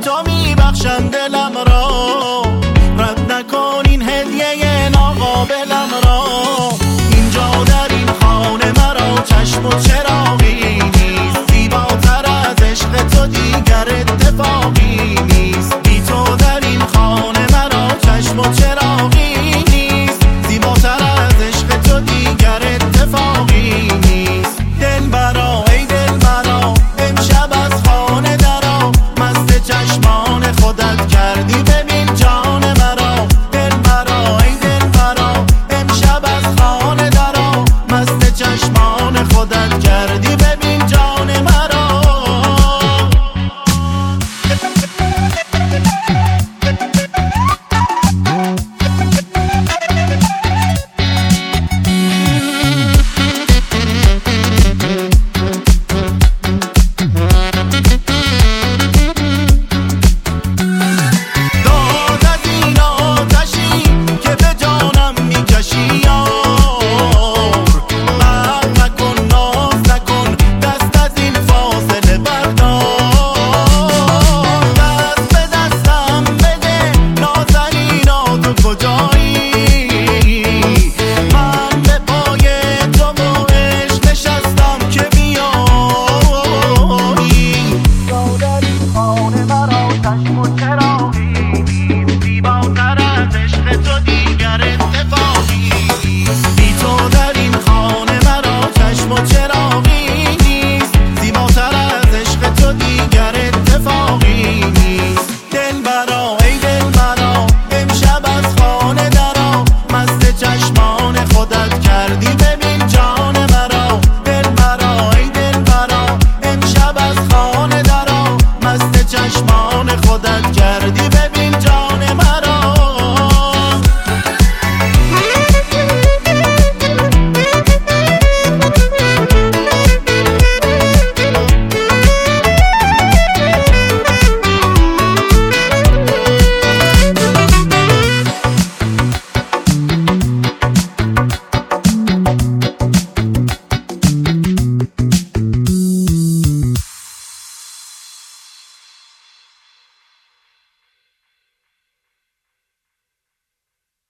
تو میبخشم دلم را، رد نکن این هدیه ناقابلم را. اینجا در این خانه مرا چشم و چراغی نیست، زیباتر از عشق تو دیگر اتفاقی نیست. بی تو در این خانه مرا چشم و چراغی نیست، زیباتر از عشق تو دیگر اتفاقی نیست. دلبرا ای دلبرا امشب از خانه درا، مست چشمان خودت کردی ببین جان مرا. دلبرا ای دلبرا امشب از خانه درا، مست چشمان خودت کردی ببین جان مرا. خودت کردی